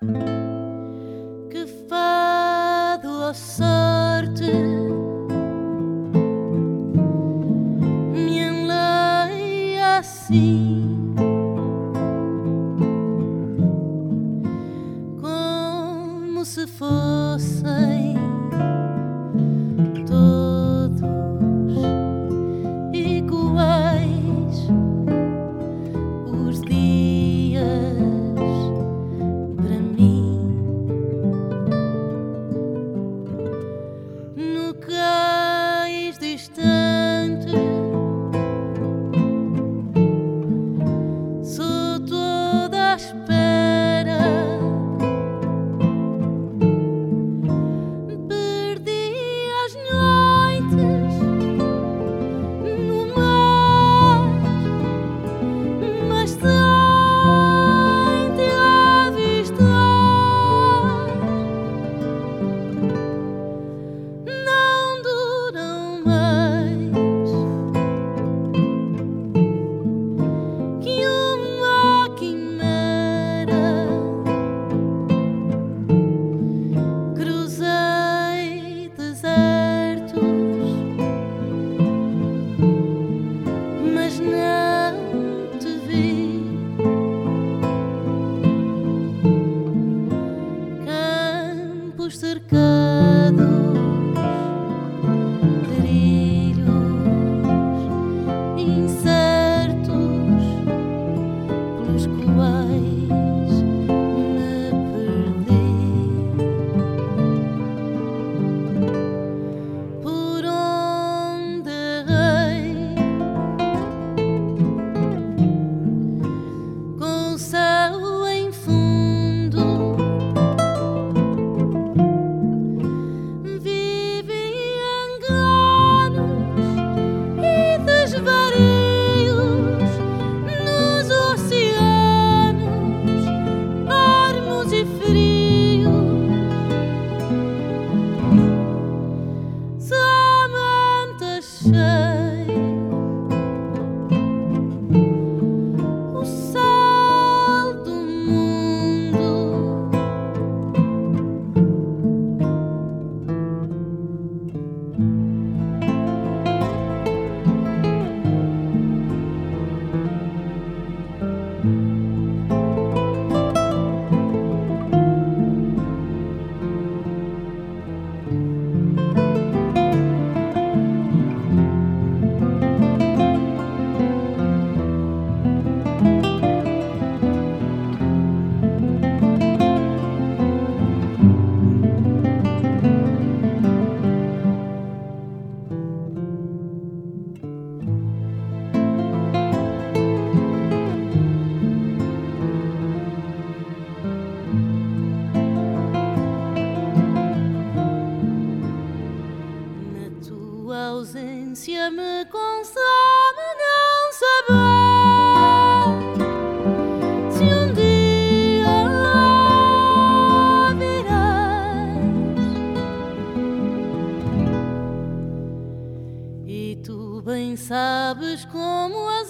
Que fado ou sorte me enleia assim, como se fossem todos iguais os dias para mim. No cais distante sou toda à espera. Perdi as noites no mar, mas sem te avistar não duram mais que uma quimera. Cruzei desertos, mas não te vi. Campos cercados, trilhos incertos pelos quais me perdi. Por onde errei, com o céu em fundo, vivi enganos e desvarios nos oceanos ermos e frios. Somente achei o céu do mundo. Na tua ausência me consome não saber se um dia virás. E tu bem sabes como